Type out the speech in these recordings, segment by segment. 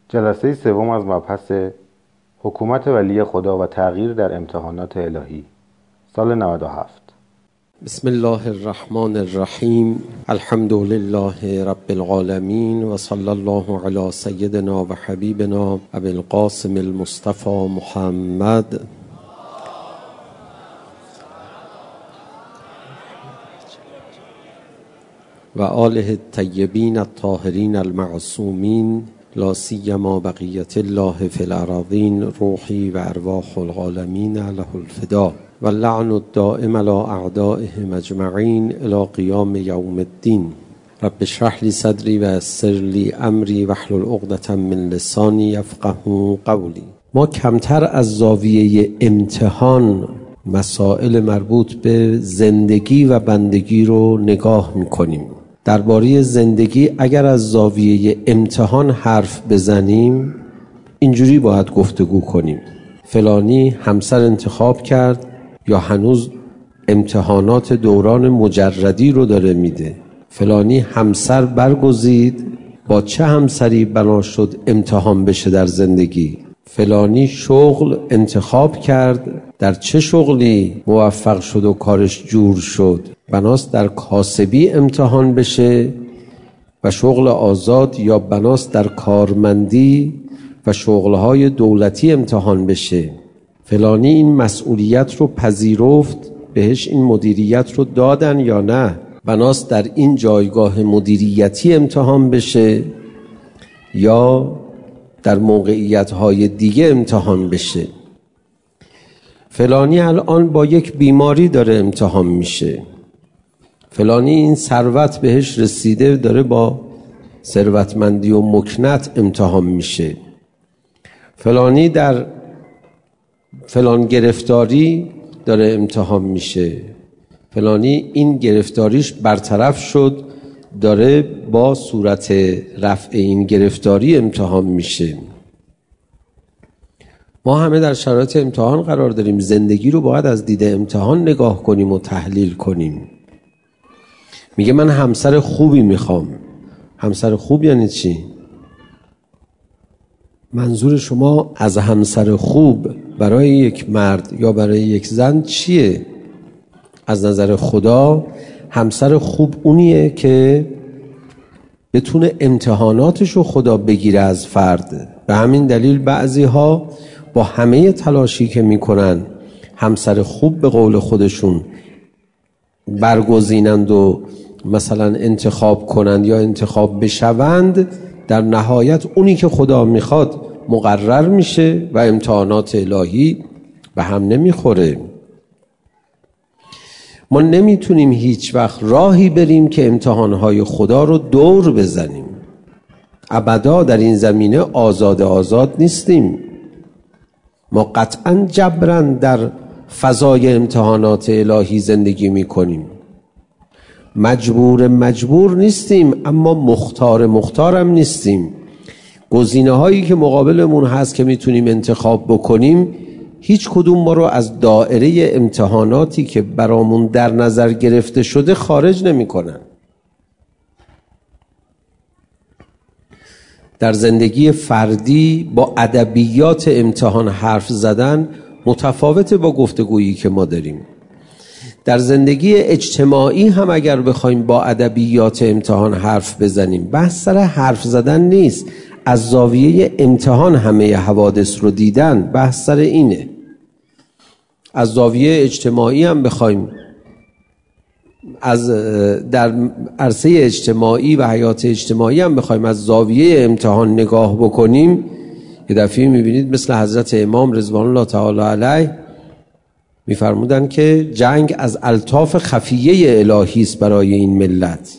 جلسه سوم از مبحث حکومت ولی خدا و تغییر در امتحانات الهی سال 97. بسم الله الرحمن الرحیم. الحمد لله رب العالمین و صلی الله علی سیدنا و حبیبنا ابی القاسم المصطفى محمد و آله الطیبین الطاهرین المعصومین لا سیما بقیت الله فی الارضین روحی و ارواح العالمین له الفدا و اللعن الدائم علی اعدائهم اجمعین الی قیام یوم الدین. رب اشرح لی صدری و یسر لی امری واحلل عقدة من لسانی یفقهوا قولی. ما کمتر از زاویه امتحان مسائل مربوط به زندگی و بندگی رو نگاه میکنیم. درباره زندگی اگر از زاویه امتحان حرف بزنیم اینجوری باید گفتگو کنیم: فلانی همسر انتخاب کرد یا هنوز امتحانات دوران مجردی رو داره میده، فلانی همسر برگزید، با چه همسری بنا شد امتحان بشه در زندگی، فلانی شغل انتخاب کرد، در چه شغلی موفق شد و کارش جور شد، بناست در کاسبی امتحان بشه و شغل آزاد، یا بناست در کارمندی و شغلهای دولتی امتحان بشه. فلانی این مسئولیت رو پذیرفت، بهش این مدیریت رو دادن یا نه، بناست در این جایگاه مدیریتی امتحان بشه یا در موقعیت‌های دیگه امتحان بشه. فلانی الان با یک بیماری داره امتحان میشه، فلانی این ثروت بهش رسیده داره با ثروتمندی و مکنت امتحان میشه، فلانی در فلان گرفتاری داره امتحان میشه، فلانی این گرفتاریش برطرف شد داره با صورت رفع این گرفتاری امتحان میشه. ما همه در شرایط امتحان قرار داریم. زندگی رو باید از دید امتحان نگاه کنیم و تحلیل کنیم. میگه من همسر خوبی میخوام. همسر خوب یعنی چی؟ منظور شما از همسر خوب برای یک مرد یا برای یک زن چیه؟ از نظر خدا همسر خوب اونیه که بتونه امتحاناتشو خدا بگیره از فرد. به همین دلیل بعضی ها با همه تلاشی که میکنن همسر خوب به قول خودشون برگزینند و مثلا انتخاب کنند یا انتخاب بشوند، در نهایت اونی که خدا میخواد مقرر میشه و امتحانات الهی به هم نمیخوره. ما نمیتونیم هیچ وقت راهی بریم که امتحانهای خدا رو دور بزنیم. ابدا در این زمینه آزاد نیستیم. ما قطعا جبران در فضای امتحانات الهی زندگی میکنیم. مجبور نیستیم، اما مختار هم نیستیم. گزینه هایی که مقابلمون هست که میتونیم انتخاب بکنیم، هیچ کدوم ما رو از دایره امتحاناتی که برامون در نظر گرفته شده خارج نمی کنن. در زندگی فردی با ادبیات امتحان حرف زدن متفاوته با گفتگویی که ما داریم. در زندگی اجتماعی هم اگر بخوایم با ادبیات امتحان حرف بزنیم، بحث سر حرف زدن نیست، از زاویه امتحان همه حوادث رو دیدن، بحث سر اینه. از زاویه اجتماعی هم بخوایم در عرصه اجتماعی و حیات اجتماعی هم بخوایم از زاویه امتحان نگاه بکنیم، یه دفعه میبینید مثل حضرت امام رضوان الله تعالی علیه میفرمودن که جنگ از الطاف خفیه الهی است برای این ملت.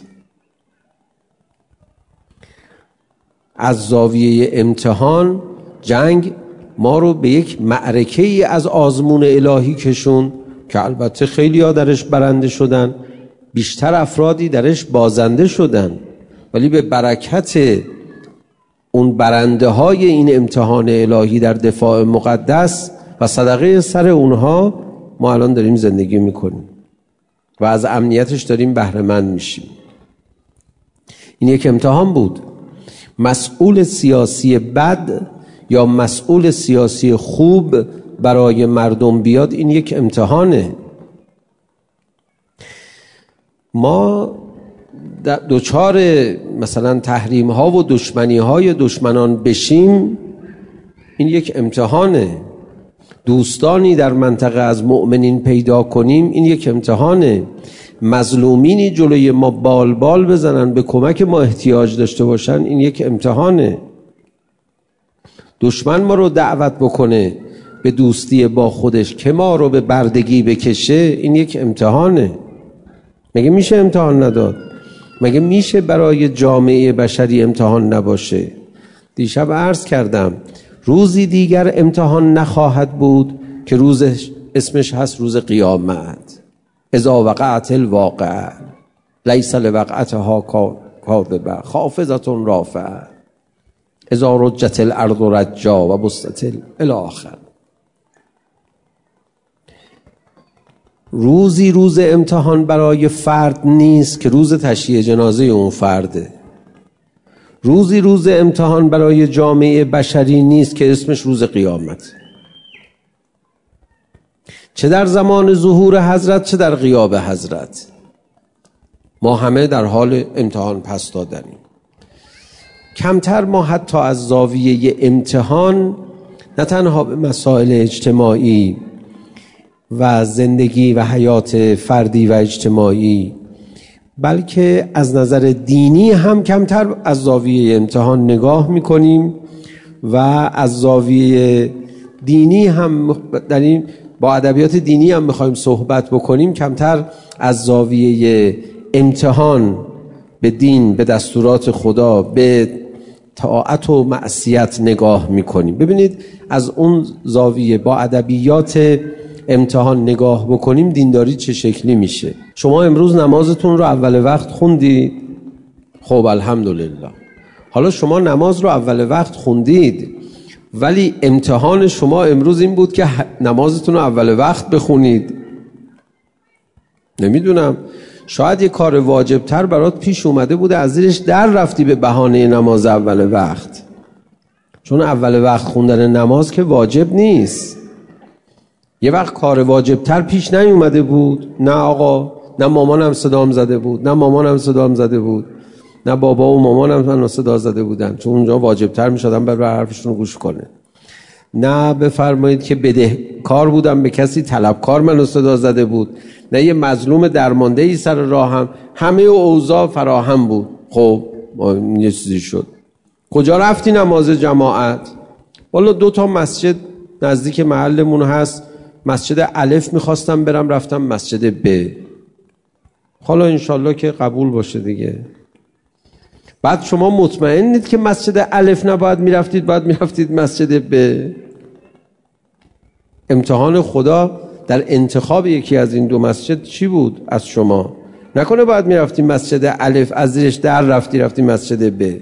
از زاویه امتحان جنگ ما رو به یک معرکه‌ای از آزمون الهی کشون که البته خیلی ها درش برنده شدن، بیشتر افرادی درش بازنده شدن، ولی به برکت اون برنده های این امتحان الهی در دفاع مقدس و صدقه سر اونها ما الان داریم زندگی میکنیم و از امنیتش داریم بهره مند میشیم. این یک امتحان بود. مسئول سیاسی بد یا مسئول سیاسی خوب برای مردم بیاد، این یک امتحانه. ما دوچار مثلا تحریم ها و دشمنی های دشمنان بشیم، این یک امتحانه. دوستانی در منطقه از مؤمنین پیدا کنیم، این یک امتحانه. مظلومینی جلوی ما بال بزنن، به کمک ما احتیاج داشته باشن، این یک امتحانه. دشمن ما رو دعوت بکنه به دوستی با خودش که ما رو به بردگی بکشه، این یک امتحانه. مگه میشه امتحان نداد؟ مگه میشه برای جامعه بشری امتحان نباشه؟ دیشب عرض کردم روزی دیگر امتحان نخواهد بود که روزش اسمش هست روز قیامت. اذا وقعت الواقعه لیس لوقعتها کاذبه خافضة رافعه اذا رجت الارض رجا و بسطت الی آخر. روزی روز امتحان برای فرد نیست که روز تشییع جنازه اون فرده. روزی روز امتحان برای جامعه بشری نیست که اسمش روز قیامت. چه در زمان ظهور حضرت چه در غیاب حضرت، ما همه در حال امتحان پس دادنیم. کمتر ما حتی از زاویه امتحان نه تنها به مسائل اجتماعی و زندگی و حیات فردی و اجتماعی، بلکه از نظر دینی هم کمتر از زاویه امتحان نگاه میکنیم و از زاویه دینی هم در این با ادبیات دینی هم میخوایم صحبت بکنیم، کمتر از زاویه امتحان به دین، به دستورات خدا، به طاعت و معصیت نگاه میکنیم. ببینید از اون زاویه با ادبیات امتحان نگاه بکنیم دینداری چه شکلی میشه. شما امروز نمازتون رو اول وقت خوندید؟ خب الحمدلله. حالا شما نماز رو اول وقت خوندید، ولی امتحان شما امروز این بود که نمازتون رو اول وقت بخونید. نمیدونم، شاید یه کار واجبتر برات پیش اومده بوده، از زیرش در رفتی به بهانه نماز اول وقت. چون اول وقت خوندن نماز که واجب نیست. یه وقت کار واجبتر پیش نیومده بود؟ نه آقا، نه مامانم صدام زده بود، نه مامانم صدام زده بود، نه بابا و مامانم منو صدا زده بودن، چون اونجا واجبتر میشدن بر حرفشون رو گوش کنه. نه بفرمایید که بدهکار بودم به کسی، طلبکار منو صدا زده بود، نه یه مظلوم درمانده ای سر راهم، همه اوضاع فراهم بود. خب یه چیزی شد. کجا رفتی نماز جماعت؟ والا 2 مسجد نزدیک محلمون هست، مسجد الف میخواستم برم، رفتم مسجد ب. حالا انشالله که قبول باشه دیگه. بعد شما مطمئنید که مسجد الف نباید میرفتید، باید میرفتید مسجد ب. امتحان خدا در انتخاب یکی از این 2 مسجد چی بود از شما؟ نکنه باید میرفتید مسجد الف، از زیرش در رفتی مسجد ب.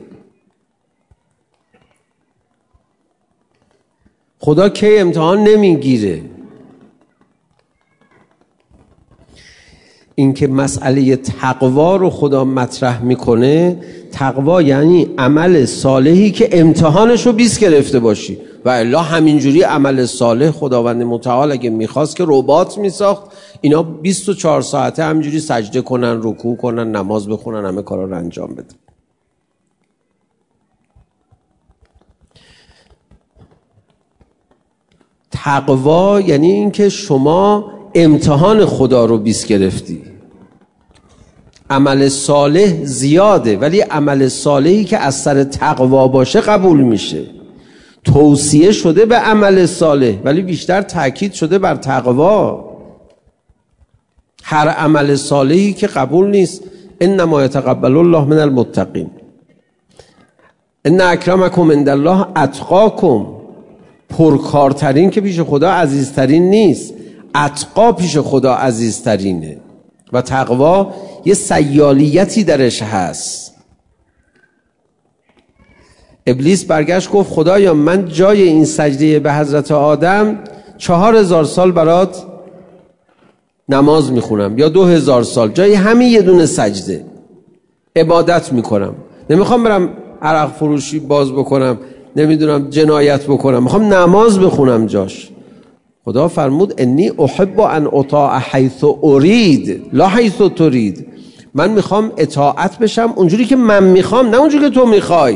خدا کی امتحان نمیگیره. این که مسئله تقوا رو خدا مطرح میکنه، تقوا یعنی عمل صالحی که امتحانش رو 20 گرفته باشی، و الا همینجوری عمل صالح خداوند متعال اگه میخواست که ربات میساخت اینا 24 ساعته همینجوری سجده کنن، رکوع کنن، نماز بخونن، همه کارا رو انجام بدن. تقوا یعنی این که شما امتحان خدا رو 20 گرفتی. عمل صالح زیاده، ولی عمل صالحی که از سر تقوا باشه قبول میشه. توصیه شده به عمل صالح، ولی بیشتر تاکید شده بر تقوا. هر عمل صالحی که قبول نیست. انما یتقبل الله من المتقین. ان اکرمکم عند الله اتقاکم. پرکارترین که پیش خدا عزیزترین نیست، اتقا پیش خدا عزیزترینه. و تقوا یه سیالیتی درش هست. ابلیس برگشت گفت خدایا من جای این سجده به حضرت آدم 4000 سال برات نماز میخونم، یا 2000 سال جای همین یه دونه سجده عبادت میکنم. نمیخوام برم عرق فروشی باز بکنم، نمیدونم جنایت بکنم، میخوام نماز بخونم جاش. خدا فرمود انی احب ان اطاع حیث ارید لا حیث ترید. من میخوام اطاعت بشم اونجوری که من میخوام، نه اونجوری که تو میخوای.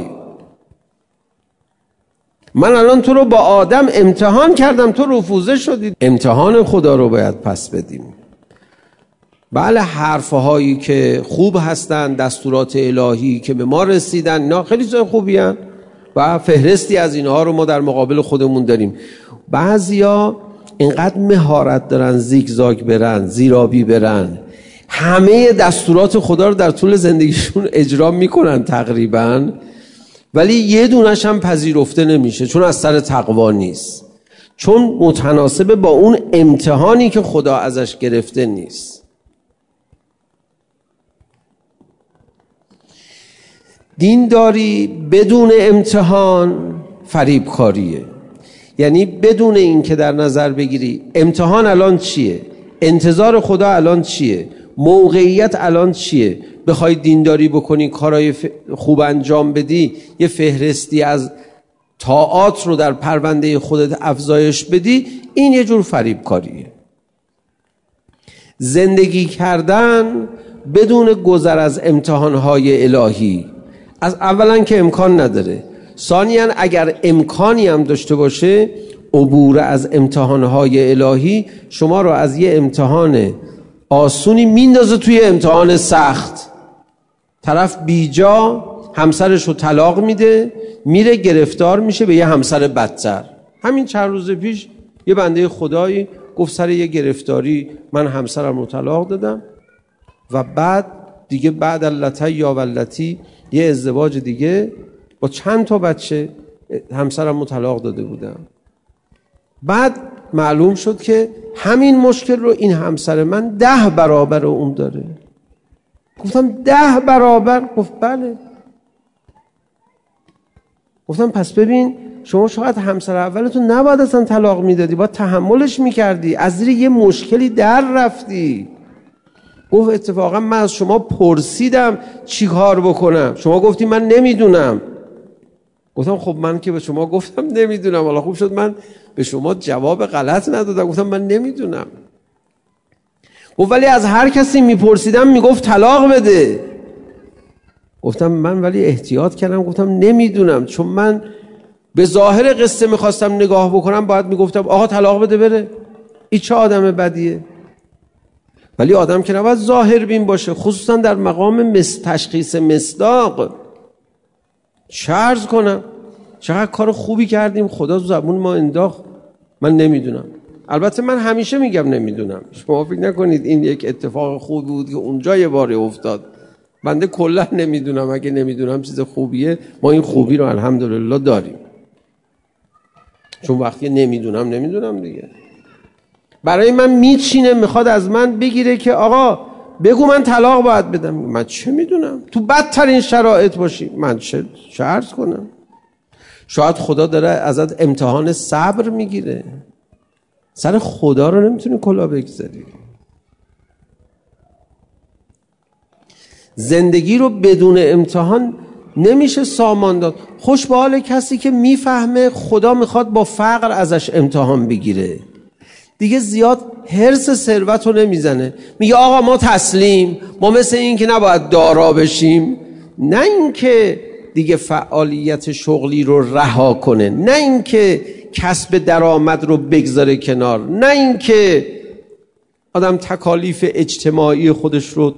من الان تو رو با آدم امتحان کردم، تو رفوزه شدی. امتحان خدا رو باید پس بدیم. بله حرفهایی که خوب هستن، دستورات الهی که به ما رسیدن، اینا خیلی چیز خوبی هستن و فهرستی از اینها رو ما در مقابل خودمون داریم. بعضیا اینقدر مهارت دارن زیگزاگ برن، زیرابی برن، همه دستورات خدا رو در طول زندگیشون اجرا میکنن تقریبا، ولی یه دونش هم پذیرفته نمیشه، چون از سر تقوا نیست، چون متناسب با اون امتحانی که خدا ازش گرفته نیست. دینداری بدون امتحان فریبکاریه. یعنی بدون این که در نظر بگیری امتحان الان چیه، انتظار خدا الان چیه، موقعیت الان چیه، بخوای دینداری بکنی، کارهای خوب انجام بدی، یه فهرستی از طاعات رو در پرونده خودت افزایش بدی، این یه جور فریبکاریه. زندگی کردن بدون گذر از امتحانهای الهی، از اولا که امکان نداره، ثانیاً اگر امکانی هم داشته باشه، عبور از امتحانهای الهی شما رو از یه امتحان آسونی میندازه توی امتحان سخت. طرف بیجا همسرش رو طلاق میده، میره گرفتار میشه به یه همسر بدتر. همین چند روز پیش یه بنده خدایی گفت سر یه گرفتاری من همسرم رو طلاق دادم و بعد دیگه بعد اللتی یا ولتی یه ازدواج دیگه با چند تا بچه همسرم رو طلاق داده بودم. بعد معلوم شد که همین مشکل رو این همسر من 10 برابر اون داره. گفتم 10 برابر؟ گفت بله. گفتم پس ببین شما شاید همسر اولتون نباید اصلا طلاق میدادی، باید تحملش میکردی، از زیر یه مشکلی در رفتی. گفت اتفاقا من از شما پرسیدم چی کار بکنم، شما گفتی من نمیدونم. گفتم خب من که به شما گفتم نمیدونم، حالا خوب شد من به شما جواب غلط ندادم، گفتم من نمیدونم. گفت ولی از هر کسی میپرسیدم میگفت طلاق بده. گفتم من ولی احتیاط کردم، گفتم نمیدونم، چون من به ظاهر قصه میخواستم نگاه بکنم باید میگفتم آقا طلاق بده بره. این چه آدم بدیه؟ ولی آدم که نباید ظاهر بین باشه، خصوصا در مقام تشخیص مصداق. چه عرض کنم چقدر کار خوبی کردیم، خدا زبون ما انداخت من نمیدونم. البته من همیشه میگم نمیدونم، شما فکر نکنید این یک اتفاق خوبی بود که اونجا یه باری افتاد. بنده کلا نمیدونم، اگه نمیدونم چیز خوبیه، ما این خوبی رو الحمدلله داریم، چون وقتی نمیدونم دیگه برای من میچینه، میخواد از من بگیره که آقا بگو من طلاق باید بدم. من چه میدونم، تو بدترین شرایط باشی من چه عرض کنم. شاید خدا داره ازت امتحان صبر میگیره، سر خدا رو نمیتونی کلا بگذاری. زندگی رو بدون امتحان نمیشه سامان داد. خوش به حال کسی که میفهمه خدا میخواد با فقر ازش امتحان بگیره، دیگه زیاد حرص ثروت رو نمیزنه، میگه آقا ما تسلیم، ما مثل این که نباید دارا بشیم. نه این که دیگه فعالیت شغلی رو رها کنه، نه این که کسب درآمد رو بگذاره کنار، نه این که آدم تکالیف اجتماعی خودش رو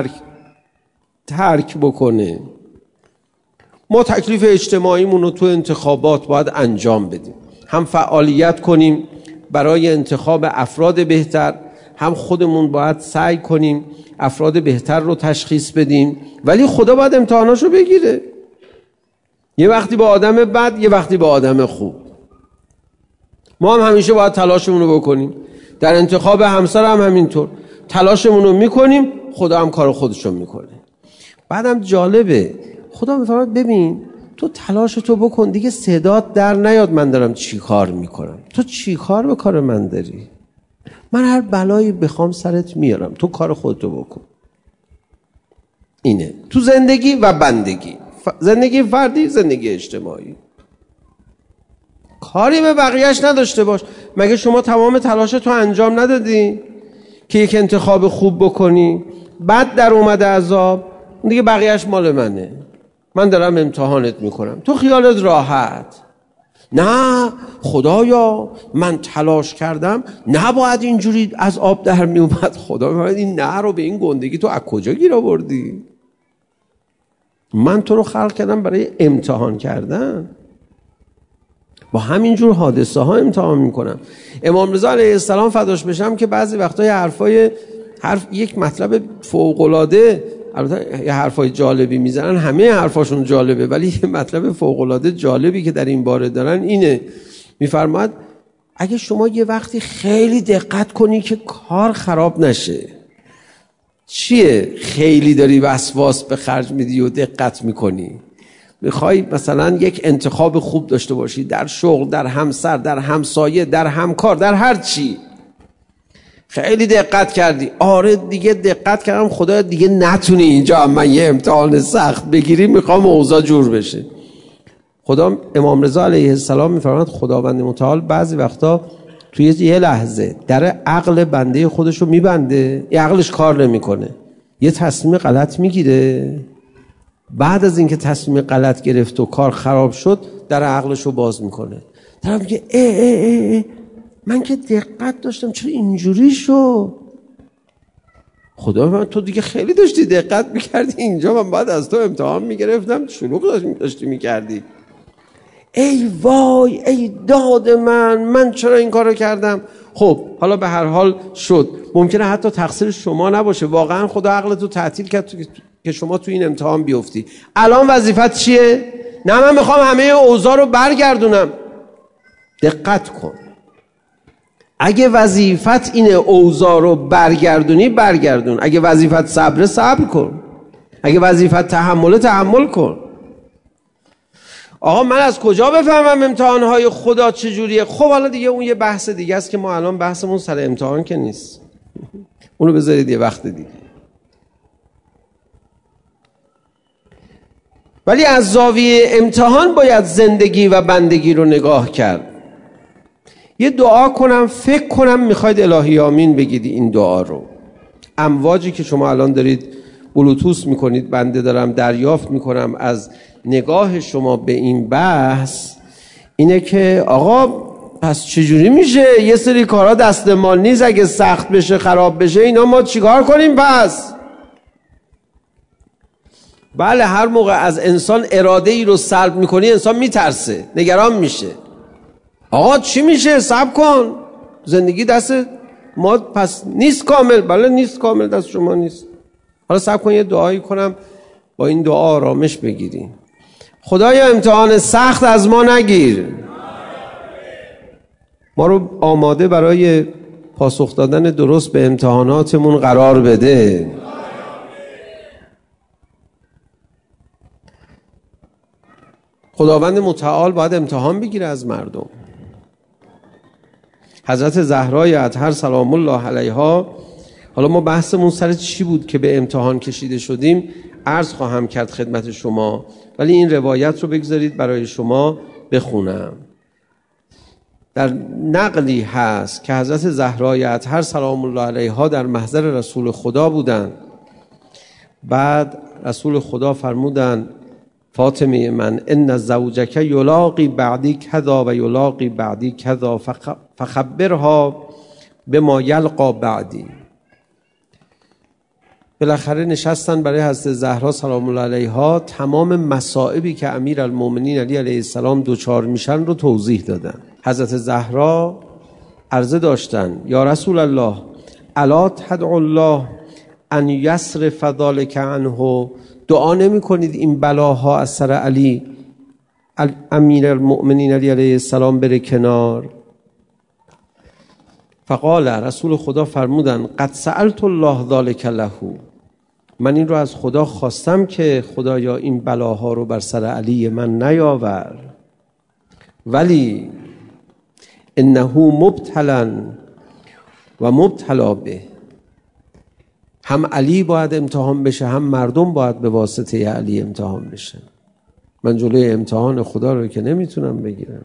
ترک بکنه. ما تکلیف اجتماعیمون رو تو انتخابات باید انجام بدیم، هم فعالیت کنیم برای انتخاب افراد بهتر، هم خودمون باید سعی کنیم افراد بهتر رو تشخیص بدیم، ولی خدا باید امتحاناشو بگیره، یه وقتی با آدم بد، یه وقتی با آدم خوب. ما هم همیشه باید تلاشمون رو بکنیم، در انتخاب همسر هم همینطور تلاشمون رو میکنیم، خدا هم کار خودشون میکنه. بعدم جالبه خدا میفرماید ببین تو تلاشتو بکن دیگه، صدات در نیاد من دارم چی کار میکنم، تو چی کار به کار من داری، من هر بلایی بخوام سرت میارم، تو کار خودتو بکن. اینه تو زندگی و بندگی زندگی فردی، زندگی اجتماعی. کاری به بقیهش نداشته باش. مگه شما تمام تلاشتو انجام ندادی که یک انتخاب خوب بکنی؟ بعد در اومده عذاب، دیگه بقیهش مال منه، من دارم امتحانت میکنم، تو خیالت راحت. نه خدایا من تلاش کردم، نباید اینجوری از آب در می اومد. خدا این نه رو به این گندگی تو از کجا گیر آوردی؟ من تو رو خلق کردم برای امتحان کردن. با همینجور حادثه ها امتحان میکنم. امام رضا علیه السلام فداش بشم که بعضی وقتا یک مطلب فوق‌العاده، البته یه حرفای جالبی میزنن، همه حرفاشون جالبه، ولی یه مطلب فوق‌العاده جالبی که در این باره دارن اینه، میفرماد اگه شما یه وقتی خیلی دقت کنی که کار خراب نشه. چیه خیلی داری وسواس به خرج میدی و دقت میکنی؟ میخوای مثلا یک انتخاب خوب داشته باشی در شغل، در همسر، در همسایه، در همکار، در هر چی. خیلی دقت کردی. آره دیگه دقت کردم، خدا دیگه نتونی اینجا من یه امتحان سخت بگیری، میخوام اوضاع جور بشه. خدا امام رضا علیه السلام میفرماد خداوند متعال بعضی وقتا توی یه لحظه در عقل بنده خودشو میبنده، یه عقلش کار نمیکنه، یه تصمیم غلط میگیره. بعد از اینکه تصمیم غلط گرفت و کار خراب شد، در عقلشو باز میکنه. طرف میگه من که دقت داشتم چرا اینجوری شد؟ خدا من تو دیگه خیلی داشتی دقت میکردی، اینجا من بعد از تو امتحان میگرفتم، شلوغ داشتی میکردی. ای وای، ای داد من چرا این کارو کردم؟ خب حالا به هر حال شد، ممکنه حتی تقصیر شما نباشه، واقعا خدا عقلتو تعطیل کرد که شما تو این امتحان بیفتی. الان وظیفت چیه؟ نه من میخوام همه اوضاع رو برگردونم. دقت کن، اگه وظیفت اینه اوضاع رو برگردونی، برگردون. اگه وظیفت صبر، صبر کن. اگه وظیفت تحمل، تحمل کن. آقا من از کجا بفهمم امتحانهای خدا چجوریه؟ خب حالا دیگه اون یه بحث دیگه است که ما الان بحثمون سر امتحان که نیست، اونو بذارید یه وقت دیگه. ولی از زاویه امتحان باید زندگی و بندگی رو نگاه کرد. یه دعا کنم، فکر کنم میخواید الهی آمین بگید این دعا رو. امواجی که شما الان دارید بلوتوث میکنید، بنده دارم دریافت میکنم از نگاه شما به این بحث اینه که آقا پس چجوری میشه؟ یه سری کارا دست ما نیست، اگه سخت بشه خراب بشه اینا ما چیکار کنیم پس؟ بله هر موقع از انسان اراده ای رو سلب میکنی انسان میترسه، نگران میشه. آقا چی میشه؟ صبر کن، زندگی دست ما پس نیست کامل. بله نیست کامل، دست شما نیست. حالا صبر کن یه دعایی کنم، با این دعا آرامش بگیریم. خدایا امتحان سخت از ما نگیر، ما رو آماده برای پاسخ دادن درست به امتحاناتمون قرار بده. خداوند متعال باید امتحان بگیره از مردم. حضرت زهرای اطهر سلام الله علیها، حالا ما بحثمون سر چی بود که به امتحان کشیده شدیم عرض خواهم کرد خدمت شما، ولی این روایت رو بگذارید برای شما بخونم. در نقلی هست که حضرت زهرای اطهر سلام الله علیها در محضر رسول خدا بودند. بعد رسول خدا فرمودند فاطمه من ان زوجک یلاقی بعدی کذا و یلاقی بعدی کذا فخبرها بما یلقا بعدی. بالاخره نشستن برای حضرت زهرا سلام الله علیها تمام مصائبی که امیرالمومنین علی علیه السلام دوچار میشن رو توضیح دادن. حضرت زهرا عرضه داشتن یا رسول الله الا تدعو الله ان یصرف ذلک عنه، دعا نمی کنید این بلاها از سر علی امیرالمومنین علی علیه السلام بره کنار؟ فقال، رسول خدا فرمودن قد سألت الله ذلک له، من این رو از خدا خواستم که خدایا این بلاها رو بر سر علی من نیاور، ولی انه مبتلا و مبتلا به، هم علی باید امتحان بشه هم مردم باید به واسطه علی امتحان بشه. من جلوی امتحان خدا رو که نمیتونم بگیرم.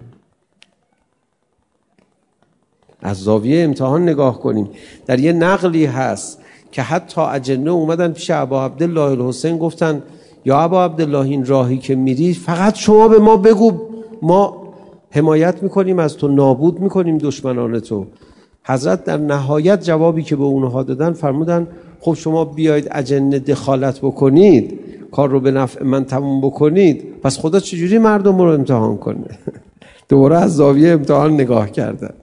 از زاویه امتحان نگاه کنیم. در یه نقلی هست که حتی اجنه اومدن پیش ابا عبدالله الحسین گفتن یا ابا عبدالله این راهی که میری فقط شما به ما بگو، ما حمایت میکنیم از تو، نابود میکنیم دشمنان تو. حضرت در نهایت جوابی که به اونها دادن فرمودن خب شما بیاید اجنه دخالت بکنید، کار رو به نفع من تموم بکنید، پس خدا چجوری مردم رو امتحان کنه؟ دوباره از زاویه امتحان نگاه کردن.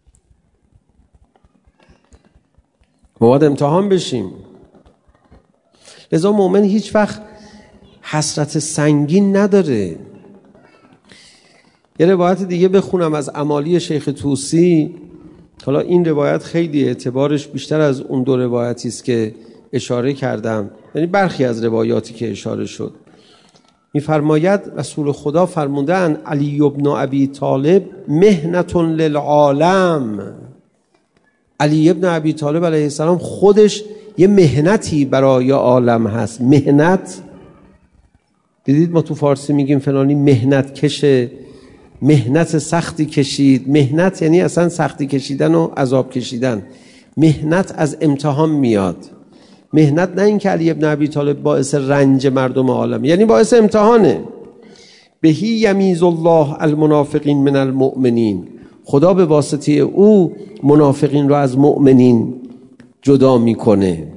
ما باید امتحان بشیم. لذا مؤمن هیچ وقت حسرت سنگین نداره. یه روایت دیگه بخونم از امالی شیخ طوسی. حالا این روایت خیلی اعتبارش بیشتر از اون دو روایتی است که اشاره کردم، یعنی برخی از روایاتی که اشاره شد. می‌فرماید رسول خدا فرمودن علی ابن ابی طالب محنة للعالم. علی ابن ابی طالب علیه السلام خودش یه مهنتی برای عالم هست. مهنت دیدید ما تو فارسی میگیم فلانی مهنت کشه، مهنت سختی کشید. مهنت یعنی اصلا سختی کشیدن و عذاب کشیدن. مهنت از امتحان میاد. مهنت نه این که علی ابن ابی طالب باعث رنج مردم عالم، یعنی باعث امتحانه. بهی یمیز الله المنافقین من المؤمنین. خدا به واسطه او منافقین رو از مؤمنین جدا میکنه.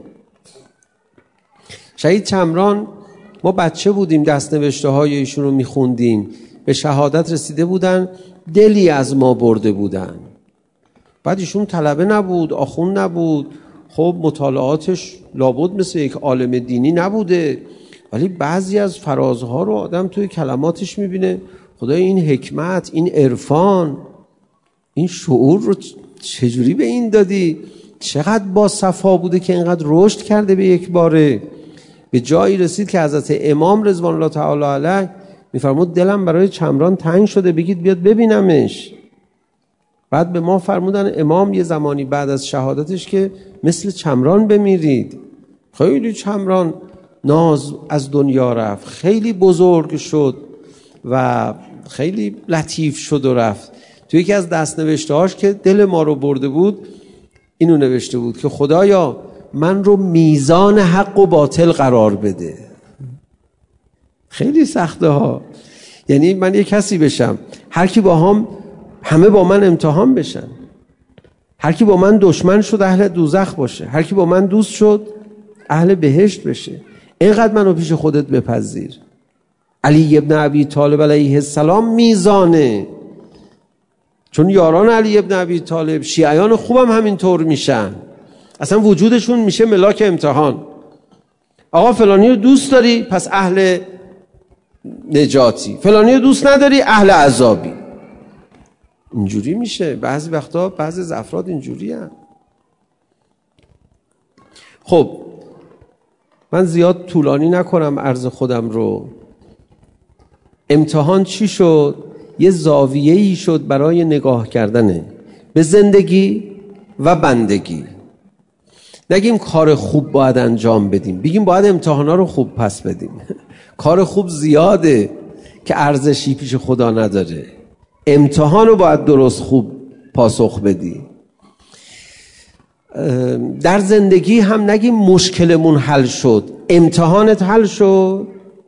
شهید چمران ما بچه بودیم، دست‌نوشته های ایشون رو میخوندیم، به شهادت رسیده بودن، دلی از ما برده بودن. بعد ایشون طلبه نبود، آخوند نبود، خب مطالعاتش لابد مثل یک عالم دینی نبوده، ولی بعضی از فرازها رو آدم توی کلماتش میبینه خدای این حکمت، این عرفان، این شعور رو چجوری به این دادی؟ چقدر با صفا بوده که اینقدر رشد کرده به یک باره. به جایی رسید که حضرت امام رضوان الله تعالی علیه میفرمود دلم برای چمران تنگ شده، بگید بیاد ببینمش. بعد به ما فرمودن امام یه زمانی بعد از شهادتش که مثل چمران بمیرید. خیلی چمران ناز از دنیا رفت، خیلی بزرگ شد و خیلی لطیف شد و رفت. توی یکی از دست‌نوشته‌هاش که دل ما رو برده بود اینو نوشته بود که خدایا من رو میزان حق و باطل قرار بده. خیلی سخته ها. یعنی من یه کسی بشم هر کی با هم همه با من امتحان بشن، هر کی با من دشمن شد اهل دوزخ باشه، هر کی با من دوست شد اهل بهشت بشه. اینقدر منو پیش خودت بپذیر. علی ابن ابی طالب علیه السلام میزانه، چون یاران علی ابن ابی طالب شیعیان خوبم همینطور میشن، اصلا وجودشون میشه ملاک امتحان. آقا فلانی رو دوست داری پس اهل نجاتی، فلانی رو دوست نداری اهل عذابی. اینجوری میشه. بعضی وقتا بعضی از افراد اینجوری هست. خب من زیاد طولانی نکنم عرض خودم رو. امتحان چی شد؟ یه زاویه‌ای شد برای نگاه کردن به زندگی و بندگی. نگیم کار خوب باید انجام بدیم، بگیم باید امتحانا رو خوب پس بدیم. کار خوب زیاده که ارزشی پیش خدا نداره. امتحان رو باید درست خوب پاسخ بدی. در زندگی هم نگیم مشکلمون حل شد، امتحانت حل شد.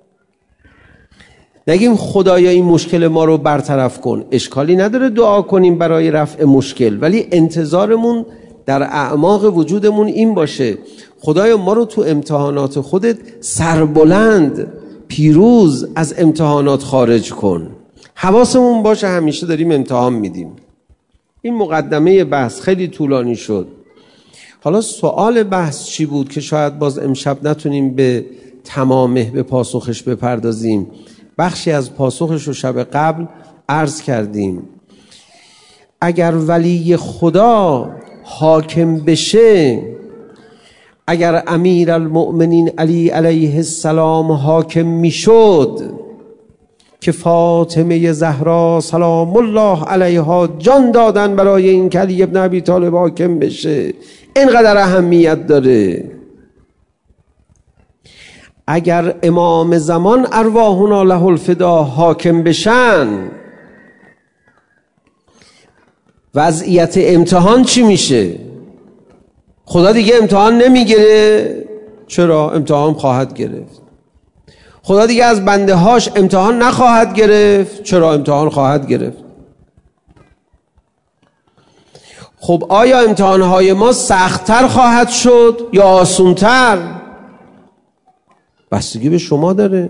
نگیم خدایا این مشکل ما رو برطرف کن. اشکالی نداره دعا کنیم برای رفع مشکل، ولی انتظارمون در اعماق وجودمون این باشه خدایا ما رو تو امتحانات خودت سربلند پیروز از امتحانات خارج کن. حواسمون باشه همیشه داریم امتحان میدیم. این مقدمه بحث خیلی طولانی شد. حالا سوال بحث چی بود که شاید باز امشب نتونیم به تمامه به پاسخش بپردازیم. بخشی از پاسخش رو شب قبل عرض کردیم. اگر ولی خدا حاکم بشه، اگر امیر المؤمنین علی علیه السلام حاکم میشد که فاطمه زهرا سلام الله علیها جان دادن برای این که علی ابن ابی طالب حاکم بشه، اینقدر اهمیت داره. اگر امام زمان ارواحنا له الفدا حاکم بشن، وضعیت امتحان چی میشه؟ خدا دیگه امتحان نمیگیره؟ چرا؟ امتحان خواهد گرفت. خدا دیگه از بنده هاش امتحان نخواهد گرفت؟ چرا؟ امتحان خواهد گرفت. خب آیا امتحانهای ما سخت‌تر خواهد شد یا آسان‌تر؟ بستگی به شما داره.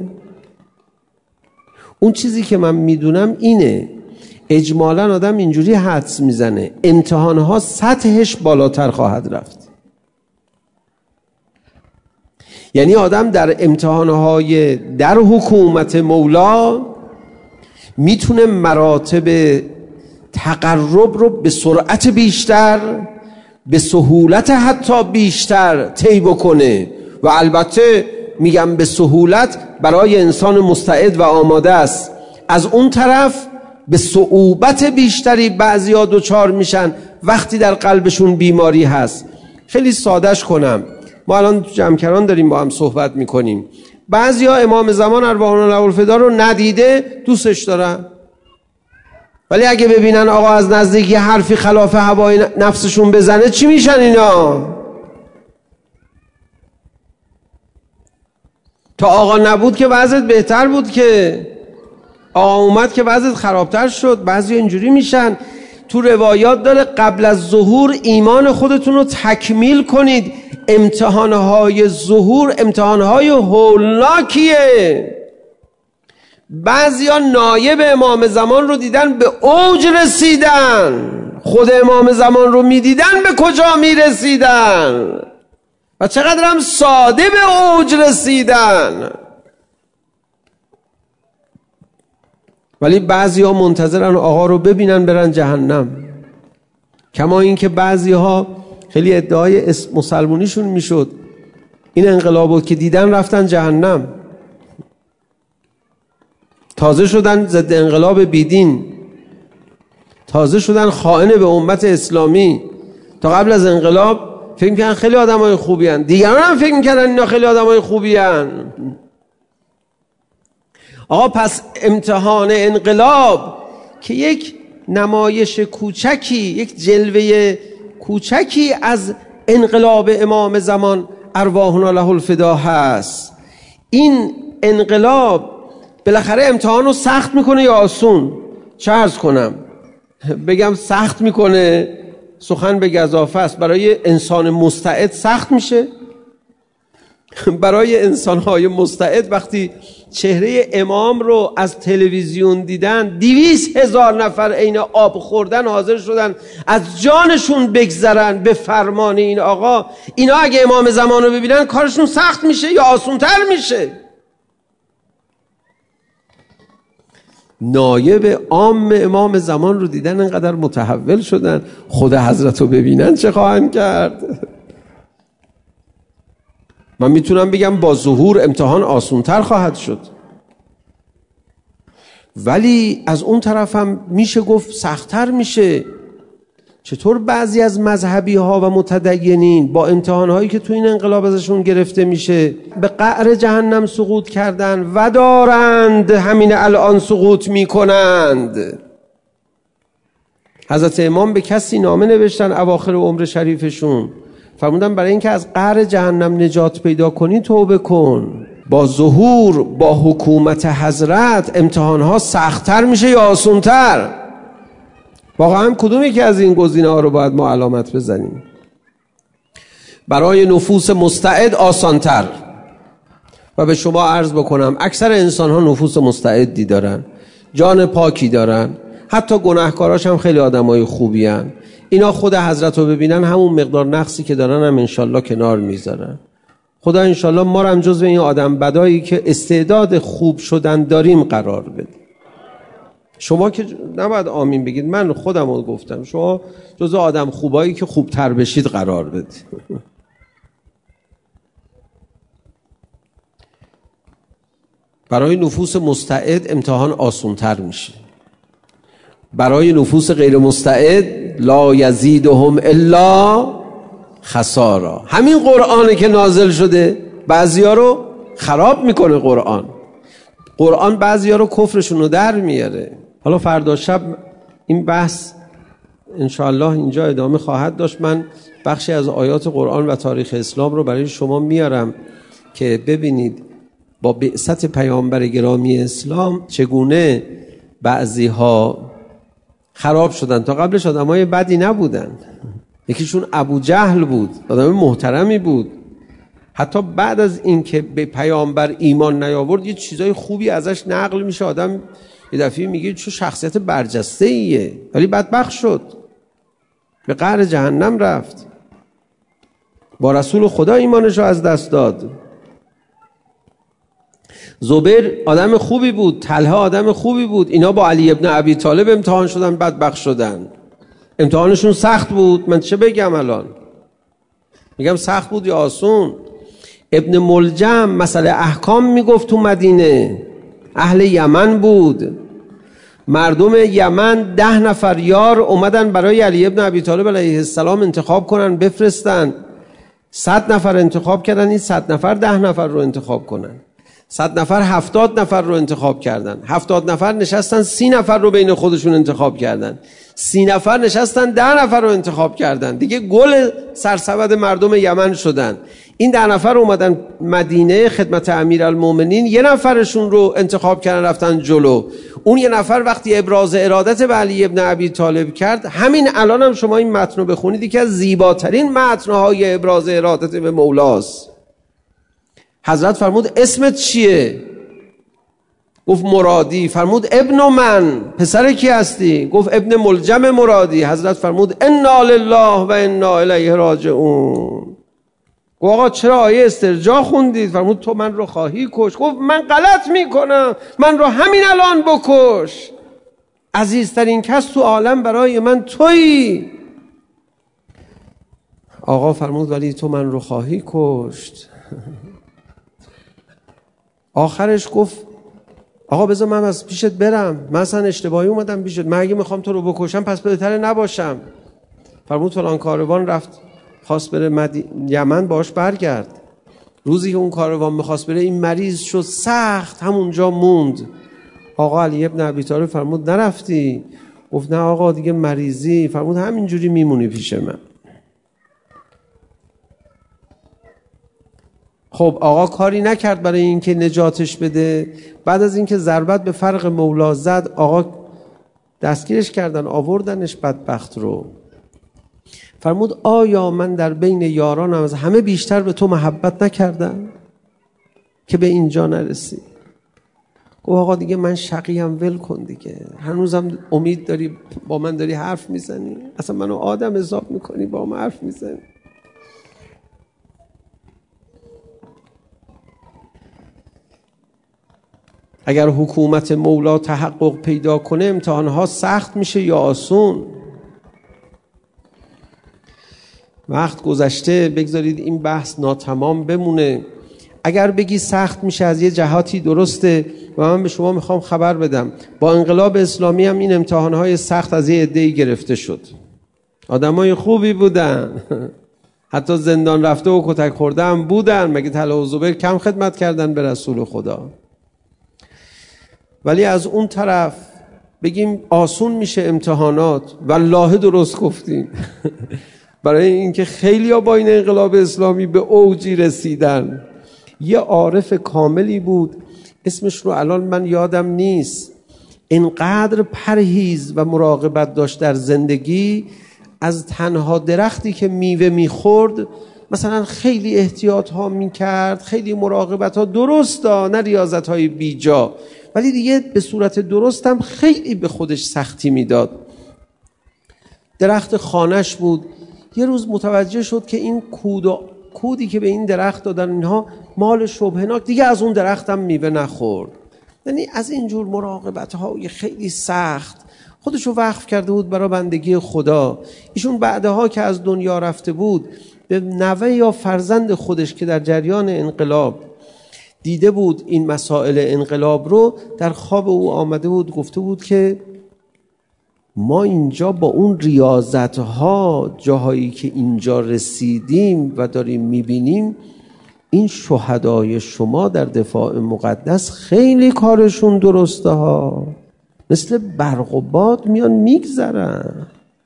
اون چیزی که من میدونم اینه، اجمالاً آدم اینجوری حدس میزنه امتحانها سطحش بالاتر خواهد رفت. یعنی آدم در امتحانهای در حکومت مولا میتونه مراتب تقرب رو به سرعت بیشتر، به سهولت حتی بیشتر طی بکنه. و البته میگم به سهولت برای انسان مستعد و آماده است. از اون طرف به صعوبت بیشتری بعضیا دچار میشن وقتی در قلبشون بیماری هست. خیلی سادهش کنم، ما الان جمع‌کران داریم با هم صحبت میکنیم، بعضیا امام زمان ارواحنا له الفدا رو ندیده دوستش دارن، ولی اگه ببینن آقا از نزدیکی حرفی خلاف هوای نفسشون بزنه چی میشن اینا؟ تا آقا نبود که وضعت بهتر بود، که آقا اومد که وضعت خرابتر شد. بعضی اینجوری میشن. تو روایات داره قبل از ظهور ایمان خودتون رو تکمیل کنید. امتحانهای ظهور امتحانهای هولناکیه. بعضیا نایب امام زمان رو دیدن به اوج رسیدن، خود امام زمان رو میدیدن به کجا میرسیدن و چقدر هم ساده به اوج رسیدن. ولی بعضیا منتظرن آقا رو ببینن برن جهنم. کما این که بعضیها خیلی ادعای مسلمونیشون میشد این انقلابو که دیدن رفتن جهنم، تازه شدن ضد انقلاب بیدین، تازه شدن خائن به امت اسلامی. تا قبل از انقلاب فکر می‌کردن خیلی آدمای خوبی هستن، دیگران هم فکر می‌کردن اینا خیلی آدمای خوبی هستن. آقا پس امتحان انقلاب که یک نمایش کوچکی، یک جلوه کوچکی از انقلاب امام زمان ارواحنا له الفدا هست، این انقلاب بالاخره امتحان رو سخت میکنه یا آسون؟ چه عرض کنم؟ بگم سخت میکنه سخن به گزافه است. برای انسان مستعد سخت میشه. برای انسانهای مستعد وقتی چهره امام رو از تلویزیون دیدن 200,000 نفر عین آب خوردن حاضر شدن از جانشون بگذرن به فرمان این آقا، اینا اگه امام زمان رو ببینن کارشون سخت میشه یا آسونتر میشه؟ نایب عام امام زمان رو دیدن انقدر متحول شدن، خود حضرت رو ببینن چه خواهند کرد؟ من میتونم بگم با ظهور امتحان آسونتر خواهد شد، ولی از اون طرف هم میشه گفت سخت‌تر میشه. چطور بعضی از مذهبی ها و متدینین با امتحان هایی که تو این انقلاب ازشون گرفته میشه به قعر جهنم سقوط کردن و دارند همین الان سقوط میکنند. حضرت امام به کسی نامه نوشتن اواخر عمر شریفشون، فرمودن برای اینکه از قعر جهنم نجات پیدا کنی توبه کن. با ظهور با حکومت حضرت امتحانها سخت‌تر میشه یا آسان‌تر؟ واقعا کدومی که از این گزینه‌ها رو باید ما علامت بزنیم؟ برای نفوس مستعد آسان‌تر. و به شما عرض بکنم اکثر انسان‌ها نفوس مستعدی دارن، جان پاکی دارن، حتی گناهکاراش هم خیلی آدمای خوبی هن. اینا خود حضرت رو ببینن همون مقدار نقصی که دارن هم انشالله کنار میذارن. خدا انشالله ما رو هم جزو این آدم بدایی که استعداد خوب شدن داریم قرار بده. شما که نباید آمین بگید، من خودم رو گفتم، شما جزو آدم خوبایی که خوبتر بشید قرار بدید. برای نفوس مستعد امتحان آسان‌تر میشه، برای نفوس غیر مستعد لا یزیدهم الا خسارا. همین قرآنی که نازل شده بعضیا رو خراب میکنه قرآن بعضی ها رو کفرشون رو در میاره. حالا فردا شب این بحث انشاءالله اینجا ادامه خواهد داشت. من بخشی از آیات قرآن و تاریخ اسلام رو برای شما میارم که ببینید با بعثت پیامبر گرامی اسلام چگونه بعضی ها خراب شدن. تا قبلش آدمای بدی نبودن. یکیشون ابو جهل بود، آدم محترمی بود. حتی بعد از این که به پیامبر ایمان نیاورد یه چیزای خوبی ازش نقل میشه، آدم یه دفعه میگه چه شخصیت برجسته ایه، ولی بدبخت شد، به قعر جهنم رفت، با رسول خدا ایمانش رو از دست داد. زبیر آدم خوبی بود، طلحه آدم خوبی بود، اینا با علی ابن ابی طالب امتحان شدن، بدبخت شدن. امتحانشون سخت بود. من چه بگم الان؟ میگم سخت بود یا آسون؟ ابن ملجم مسئله احکام میگفت تو مدینه، اهل یمن بود. مردم یمن 10 نفر یار اومدن برای علی ابن ابی طالب علیه السلام انتخاب کنن، بفرستن. 100 نفر انتخاب کردن، این 100 نفر 10 نفر رو انتخاب کنن. 100 نفر 70 نفر رو انتخاب کردن. 70 نفر نشستن 30 نفر رو بین خودشون انتخاب کردن. 30 نفر نشستن 10 نفر رو انتخاب کردن. دیگه گل سرسبد مردم یمن شدن. این 10 نفر اومدن مدینه خدمت امیرالمومنین، 1 نفرشون رو انتخاب کردن رفتن جلو. اون 1 نفر وقتی ابراز ارادت به علی ابن ابی طالب کرد، همین الان هم شما این متن رو بخونید، یکی از زیباترین متن‌های ابراز ارادت به مولاست. حضرت فرمود اسمت چیه؟ گفت مرادی. فرمود ابن من، پسر کی هستی؟ گفت ابن ملجم مرادی. حضرت فرمود انا لله و انا الیه راجعون. گفت آقا چرا آیه استرجاع خوندید؟ فرمود تو من رو خواهی کش. گفت من غلط میکنم، من رو همین الان بکش، عزیزترین کس تو عالم برای من تویی. آقا فرمود ولی تو من رو خواهی کشت. آخرش گفت آقا بذار من از پیشت برم، من اصلا اشتباهی اومدم پیشت، من اگه میخوام تو رو بکشم پس بهتره نباشم. فرمود فلان کاروان رفت خواست بره یمن، باش برگرد. روزی که اون کاروان میخواست بره این مریض شد، سخت همونجا موند. آقا علی ابن ابی طالب فرمود نرفتی؟ گفت نه آقا دیگه مریضی. فرمود همینجوری میمونی پیش من. خب آقا کاری نکرد برای اینکه نجاتش بده. بعد از اینکه ضربت به فرق مولا زد، آقا دستگیرش کردن، آوردنش بدبخت رو. فرمود آیا من در بین یارانم از همه بیشتر به تو محبت نکردم که به اینجا نرسی؟ گفت آقا دیگه من شقیم، ول کن دیگه، هنوزم امید داری با من داری حرف میزنی، اصلا منو آدم حساب میکنی با من حرف میزنی. اگر حکومت مولا تحقق پیدا کنه امتحانها سخت میشه یا آسون؟ وقت گذشته، بگذارید این بحث ناتمام بمونه. اگر بگی سخت میشه از یه جهاتی درسته و من به شما میخوام خبر بدم با انقلاب اسلامی هم این امتحانهای سخت از یه عده‌ای گرفته شد. آدمای خوبی بودن، حتی زندان رفته و کتک خورده هم بودن. مگه طلحه و زبیر کم خدمت کردن به رسول خدا؟ ولی از اون طرف بگیم آسون میشه امتحانات، والله درست گفتیم. برای اینکه خیلی ها با این انقلاب اسلامی به اوجی رسیدن. یه عارف کاملی بود، اسمش رو الان من یادم نیست، اینقدر پرهیز و مراقبت داشت در زندگی، از تنها درختی که میوه میخورد مثلا خیلی احتیاط ها میکرد، خیلی مراقبت ها، درست ها، نه ریاضت های بیجا، ولی دیگه به صورت درست هم خیلی به خودش سختی میداد. درخت خانش بود. یه روز متوجه شد که این کودی که به این درخت دادن اینها مال شبهناک، دیگه از اون درخت هم میوه نخورد. یعنی از اینجور مراقبت های خیلی سخت خودشو وقف کرده بود برای بندگی خدا. ایشون بعدها که از دنیا رفته بود به نوه یا فرزند خودش که در جریان انقلاب دیده بود این مسائل انقلاب رو، در خواب او آمده بود، گفته بود که ما اینجا با اون ریاضت‌ها جاهایی که اینجا رسیدیم و داریم میبینیم این شهدای شما در دفاع مقدس خیلی کارشون درسته ها، مثل برق و باد میان میگذرن.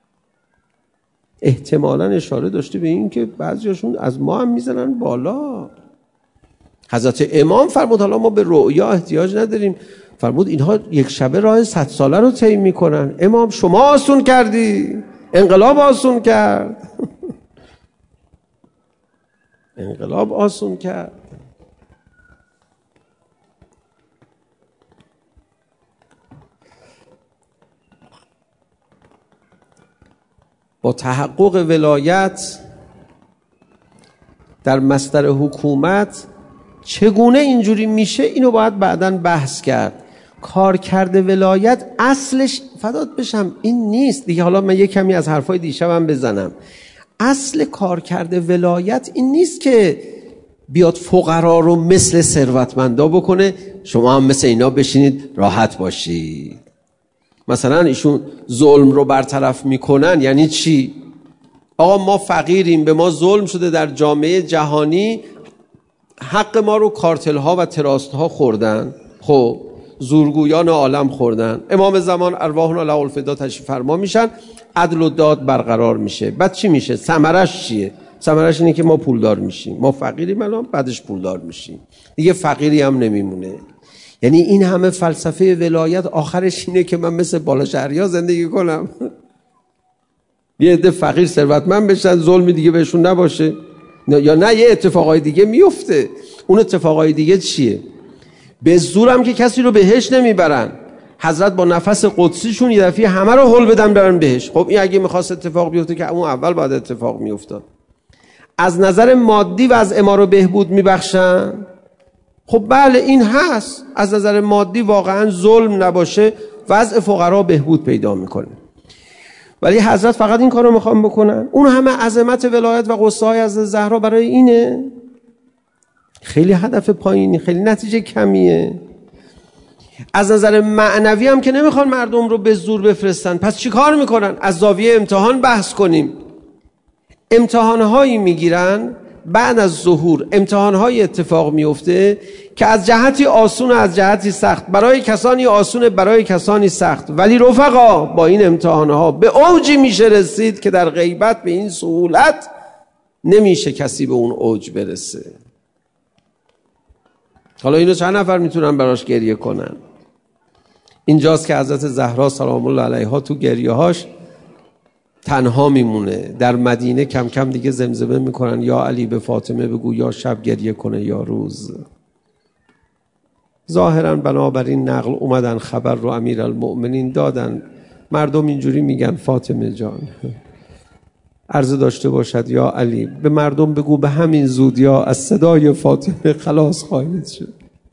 احتمالاً اشاره داشته به این که بعضیاشون از ما هم میزنن بالا. حضرت امام فرمود حالا ما به رؤیا احتیاج نداریم، فرمود اینها یک شبه راه 100 ساله رو طی میکنن. امام شما آسون کردی، انقلاب آسون کرد. انقلاب آسون کرد. با تحقق ولایت در مصدر حکومت چگونه اینجوری میشه، اینو باید بعداً بحث کرد. کارکرد ولایت اصلش فدات بشم این نیست دیگه. حالا من یک کمی از حرفای دیشبم بزنم. اصل کارکرد ولایت این نیست که بیاد فقرا رو مثل ثروتمندا بکنه شما هم مثل اینا بشینید راحت باشید. مثلا ایشون ظلم رو برطرف میکنن یعنی چی؟ آقا ما فقیریم، به ما ظلم شده در جامعه جهانی، حق ما رو کارتل ها و تراست ها خوردن، خب زورگویان عالم خوردن. امام زمان ارواحنا له الفدا تشریف فرما میشن، عدل و داد برقرار میشه. بعد چی میشه؟ ثمرش چیه؟ ثمرش اینه که ما پولدار میشیم. ما فقیریم الان، بعدش پولدار میشیم، دیگه فقیری هم نمیمونه. یعنی این همه فلسفه ولایت آخرش اینه که من مثل بالا شهریا زندگی کنم، یه عده فقیر ثروتمند بشن، ظلمی دیگه بهشون نباشه. یا نه یه اتفاقای دیگه میفته. اون اتفاقای دیگه چیه؟ به زورم که کسی رو بهش نمیبرن. حضرت با نفس قدسیشون یه دفعه همه رو هول بدن برن بهش. خب این اگه میخواست اتفاق بیفته که اون اول باید اتفاق میافتاد. از نظر مادی وضع ما رو بهبود میبخشن. خب بله این هست، از نظر مادی واقعا ظلم نباشه وضع فقرا بهبود پیدا میکنه. ولی حضرت فقط این کارو میخوان بکنن. اون همه عظمت ولایت و قصه های از زهرا برای اینه؟ خیلی هدف پایینی، خیلی نتیجه کمیه. از نظر معنوی هم که نمیخوان مردم رو به زور بفرستن. پس چی کار میکنن؟ از زاویه امتحان بحث کنیم. امتحانهایی میگیرن، بعد از ظهور امتحانهایی اتفاق میفته که از جهتی آسون و از جهتی سخت، برای کسانی آسون برای کسانی سخت. ولی رفقا با این امتحانها به اوجی میشه رسید که در غیبت به این سهولت نمیشه کسی به اون اوج برسه. حالا اینو چند نفر میتونن براش گریه کنن؟ اینجاست که حضرت زهرا سلام الله علیها تو گریه‌هاش تنها میمونه. در مدینه کم کم دیگه زمزمه میکنن یا علی به فاطمه بگو یا شب گریه کنه یا روز. ظاهرا بنابراین نقل اومدن خبر رو امیرالمؤمنین دادن. مردم اینجوری میگن فاطمه جان عرض داشته باشد یا علی به مردم بگو به همین زودی ها از صدای فاطمه خلاص خواهید شد.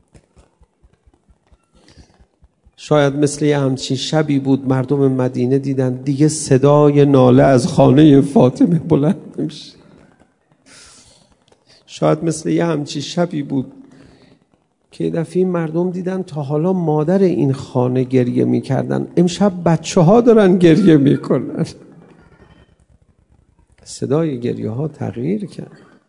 شاید مثل یه همچین شبی بود مردم مدینه دیدن دیگه صدای ناله از خانه فاطمه بلند نمیشه. شاید مثل یه همچین شبی بود که دفعه مردم دیدن تا حالا مادر این خانه گریه میکردن، امشب بچه ها دارن گریه میکنن. صدای گریه ها تغییر کرد.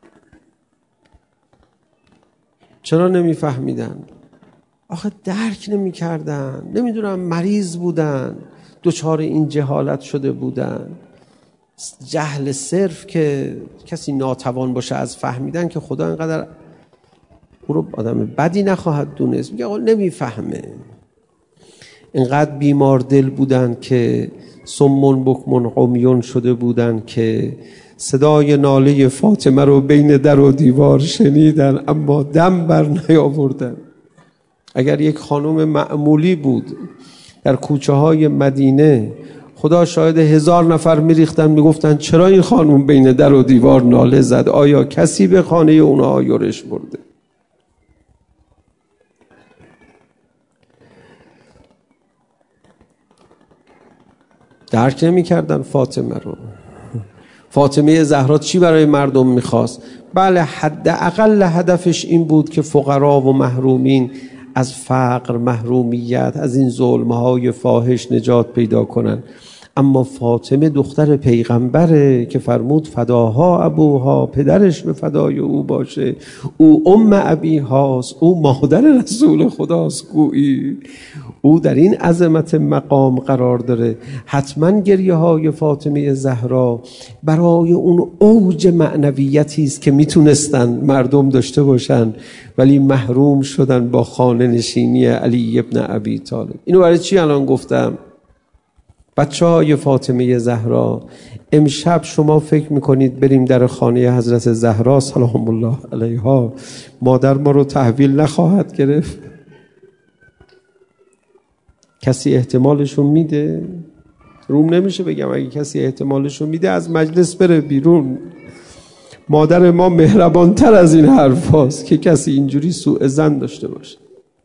چرا نمیفهمیدن؟ آخه درک نمیکردن، نمیدونم مریض بودن، دچار این جهالت شده بودن. جهل صرف که کسی ناتوان باشه از فهمیدن که خدا اینقدر او رو آدم بدی نخواهد دونست. میگه آقا نمیفهمه. اینقدر بیمار دل بودن که سمون بکمون عمیون شده بودن که صدای ناله فاطمه رو بین در و دیوار شنیدن اما دم بر نیاوردن. اگر یک خانم معمولی بود در کوچه های مدینه، خدا شاهد 1000 نفر میریختن میگفتن چرا این خانم بین در و دیوار ناله زد؟ آیا کسی به خانه اونها یورش برده؟ درک نمی کردن فاطمه رو. فاطمه زهرا چی برای مردم میخواست؟ بله حداقل هدفش این بود که فقرا و محرومین از فقر، محرومیت، از این ظلمهای فاحش نجات پیدا کنن. اما فاطمه دختر پیغمبره که فرمود فداها ابوها، پدرش به فدای او باشه، او ابی هاست، او مادر رسول خداست، گویی او در این عظمت مقام قرار داره. حتما گریه های فاطمه زهرا برای اون اوج معنویتی است که میتونستن مردم داشته باشن ولی محروم شدن با خانه نشینی علی ابن ابی طالب. اینو برای چی الان گفتم؟ بچه های فاطمه زهرا، امشب شما فکر میکنید بریم در خانه حضرت زهرا سلام الله علیها، مادر ما رو تحویل نخواهد گرفت؟ کسی احتمالشون میده؟ روم نمیشه بگم اگه کسی احتمالشون میده از مجلس بره بیرون. مادر ما مهربانتر از این حرف هاست که کسی اینجوری سوء ظن داشته باشه.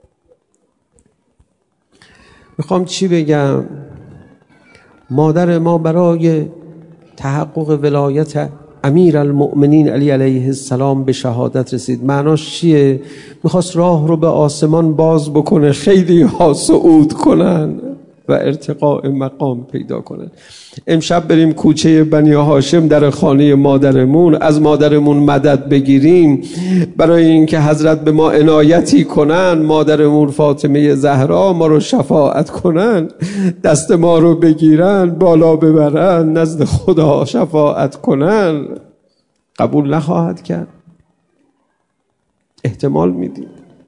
میخوام چی بگم؟ مادر ما برای تحقق ولایت امیر المؤمنین علی علیه السلام به شهادت رسید. معناش چیه؟ میخواست راه رو به آسمان باز بکنه، خیلی ها صعود کنن و ارتقاء مقام پیدا کنن. امشب بریم کوچه بنی هاشم در خانه مادرمون، از مادرمون مدد بگیریم برای اینکه حضرت به ما عنایتی کنن، مادرمون فاطمه زهرا ما رو شفاعت کنن، دست ما رو بگیرن بالا ببرن نزد خدا شفاعت کنن. قبول نخواهد کرد؟ احتمال میدیم.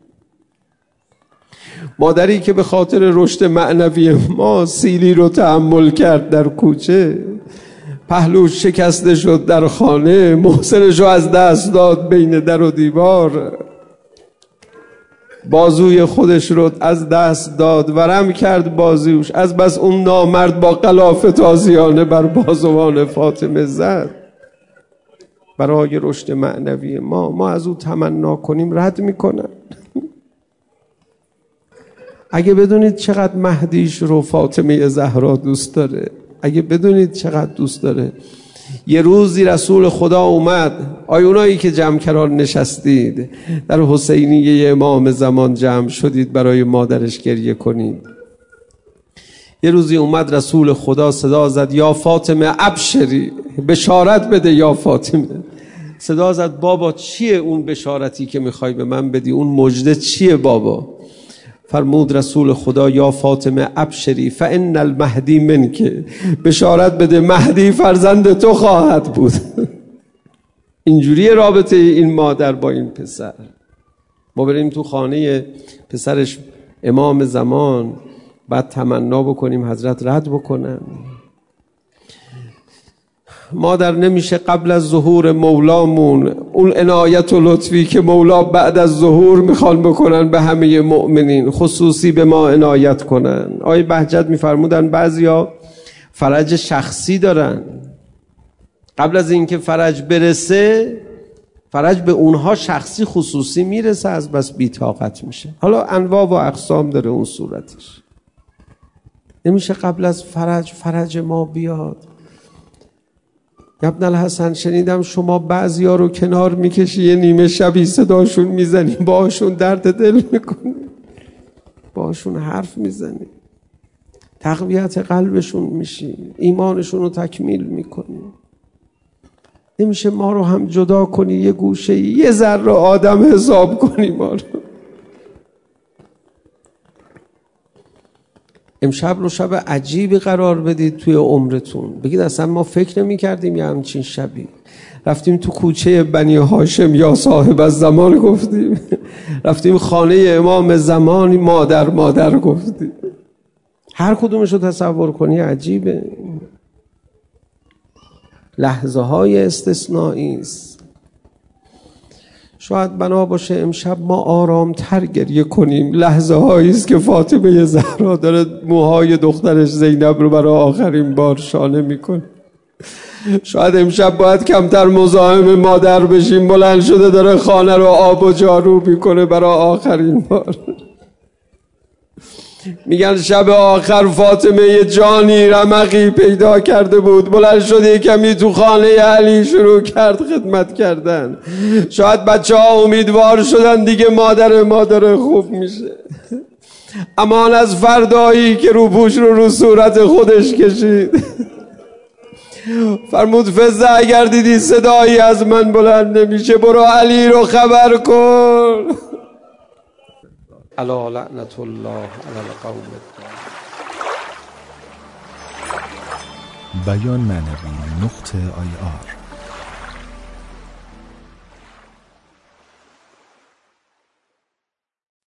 مادری که به خاطر رشد معنوی ما سیلی رو تحمل کرد در کوچه، پهلوش شکسته شد در خانه، محسنش رو از دست داد بین در و دیوار، بازوی خودش رو از دست داد، ورم کرد بازوش، از بس اون نامرد با غلاف تازیانه بر بازوان فاطمه زد. برای رشد معنوی ما از او تمنا کنیم رد میکنن. اگه بدونید چقدر مهدیش رو فاطمه زهرا دوست داره، اگه بدونید چقدر دوست داره. یه روزی رسول خدا اومد، آیونایی که جمع کران نشستید در حسینیه امام زمان جمع شدید برای مادرش گریه کنید. یه روزی اومد رسول خدا صدا زد یا فاطمه ابشری، بشارت بده یا فاطمه. صدا زد بابا چیه اون بشارتی که میخوای به من بدی؟ اون مژده چیه بابا؟ فرمود رسول خدا یا فاطمه ابشری فان المهدی منک، بشارت بده مهدی فرزند تو خواهد بود. اینجوری رابطه این مادر با این پسر. ما بریم تو خانه پسرش امام زمان، بعد تمنا بکنیم حضرت رد بکنن. مادر نمیشه قبل از ظهور مولامون اون عنایت و لطفی که مولا بعد از ظهور میخوان بکنن به همه مؤمنین، خصوصی به ما عنایت کنن. آقای بهجت میفرمودن بعضیا فرج شخصی دارن، قبل از اینکه فرج برسه فرج به اونها شخصی خصوصی میرسه، از بس بی‌طاقت میشه. حالا انواع و اقسام داره اون صورتش. نمیشه قبل از فرج ما بیاد. ابن الحسن شنیدم شما بعضیا رو کنار میکشی یه نیمه شبی صداشون میزنی، باهاشون درد دل میکنی، باهاشون حرف میزنی، تقویت قلبشون میشی، ایمانشون رو تکمیل میکنی. نمیشه ما رو هم جدا کنی یه گوشه یه ذره آدم حساب کنی ما رو. امشب رو شب عجیبی قرار بدید توی عمرتون. بگید اصلا ما فکر نمی کردیم یه همچین شبی. رفتیم تو کوچه بنی هاشم یا صاحب از زمان گفتیم، رفتیم خانه امام زمان مادر گفتیم. هر کدومش رو تصور کنی عجیبه. لحظه های استثنایی است. شاید بنا باشه امشب ما آرامتر گریه کنیم. لحظه هایی است که فاطمه زهرا داره موهای دخترش زینب رو برای آخرین بار شانه میکنه. شاید امشب باید کمتر مزاحم مادر بشیم. بلند شده داره خانه رو آب و جارو میکنه برای آخرین بار. میگن شب آخر فاطمه جانی رمقی پیدا کرده بود، بلند شد یه کمی تو خانه علی شروع کرد خدمت کردن. شاید بچه ها امیدوار شدن دیگه مادر ما داره خوب میشه. امان از فردایی که روپوش رو صورت خودش کشید. فرمود فزه اگر دیدی صدایی از من بلند نمیشه برو علی رو خبر کن. الا لعنت الله علی القوم الظالمین. بیان معنوی .ir